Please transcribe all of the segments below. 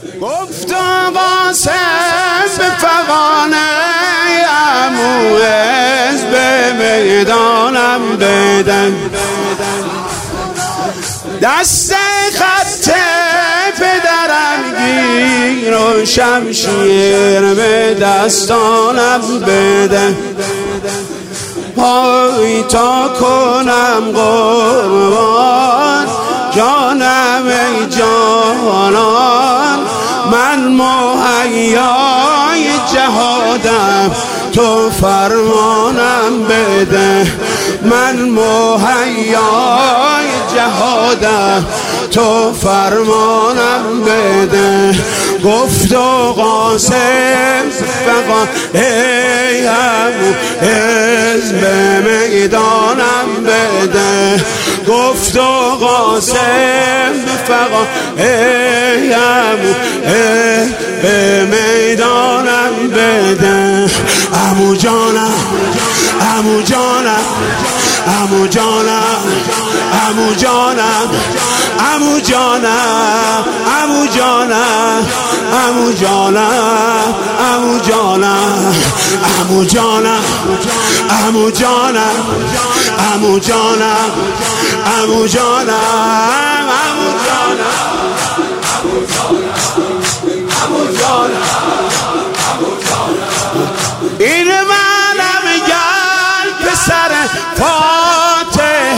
گفت قاسم به فغانه عمو حزب میدانم بدن، دست خط پدرم گیر و شمشیر به دستانم بده، پای تا کنم قربان جانم ای جانان، من مهیای جهادم تو فرمانم بده، من مهیای جهادم تو فرمانم بده. گفت و قاسم فقط ای عمو حزب میدانم بده، گفت و قاسم فقط ای عمو حزب میدانم بده. عمو جانم عمو جانم عمو جانم عمو جانم عمو جانم عمو جانم عمو جانم عمو جانم عمو جانم عمو جانم عمو جانم عمو جانم عمو جانم این منم گل پسر فاتح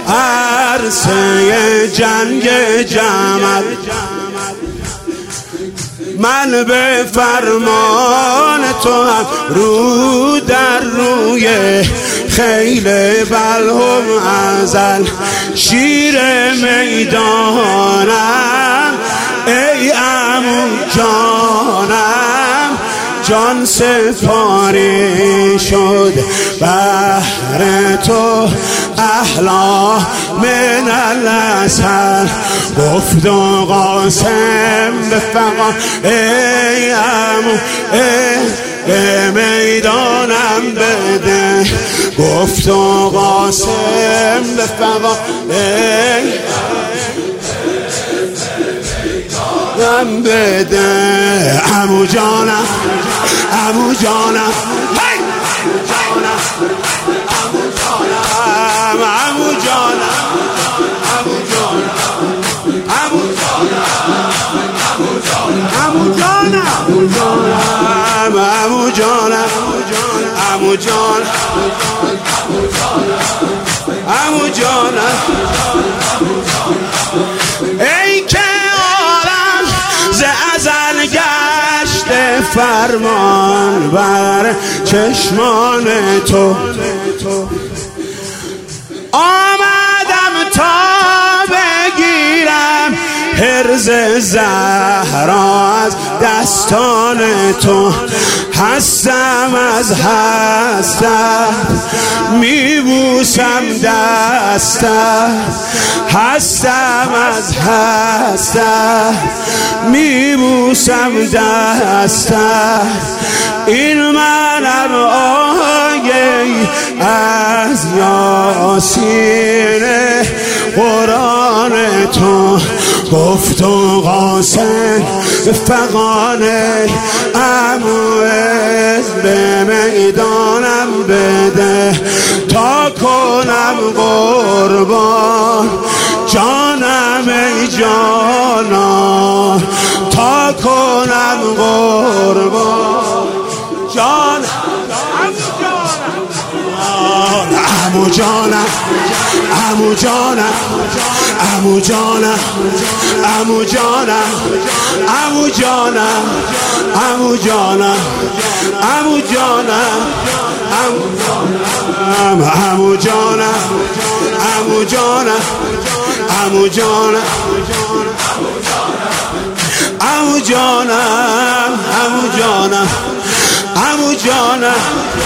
عرصه جنگ جمل، من به فرمان تو هم رو در روی خیل بلهم ازل شیر میدانم ای عمو جانم، جان سپاری شد بهر تو احلا من الاسل. گفت و قاسم به فقط ای عمو به میدانم بده، گفت و قاسم به فقط ای میدانم بده. عمو جانم عمو جانم عمو جانم عمو جانم عمو جانم عمو جانم عمو جانم عمو جانم ای که عالم ز ازل گشت فرمان بر چشمان تو، آمدم تا بگیرم حرز زهرا از دستان تو، هستم از هستم میبوسم دستم، هستم از هستم میبوسم دستم، این منم آیه از یاسین قرآن تو. گفت و قاسم فغانه عمو حزب میدانم بده، تا کنم قربان جانم ای جانان، تا کنم قربان جانم عمو جانم عمو جانم عمو جانم عمو جانم عمو جانم عمو جانم عمو جانم عمو جانم عمو جانم عمو جانم عمو جانم عمو جانم عمو جانم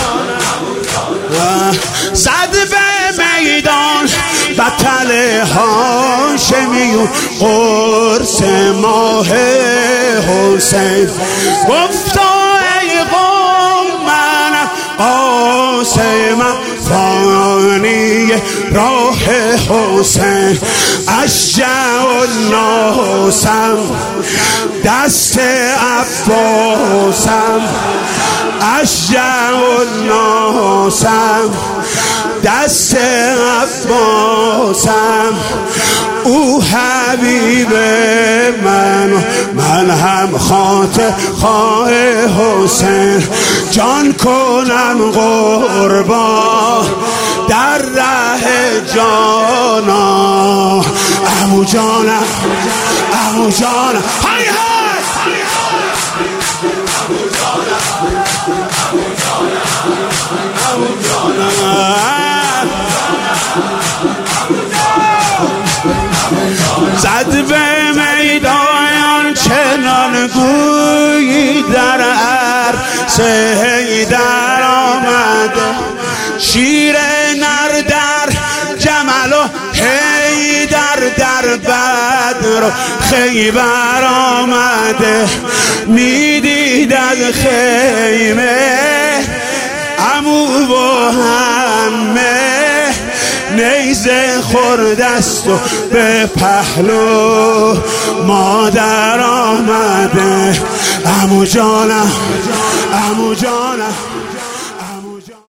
زد به میدان بطل هاشمیون قرص ماه حسین، گفتا ای قوم من قاسم فانی راه حسین اشجع الناسم دست عباسم اشجع الناسم دست عباسم او حبیب من هم خاطر خواه حسین جان کنم قربان در ره جانا عمو جانم عمو جانم های های عمو جانم زد به میدان چنان گویی در عرصه حیدر آمده شیر نر در جمل و حیدر در بدر و خیبر آمده میدید از خیمه عمو و همه نیزه خوردست و به پهلو مادر آمده عمو جانم عمو جانم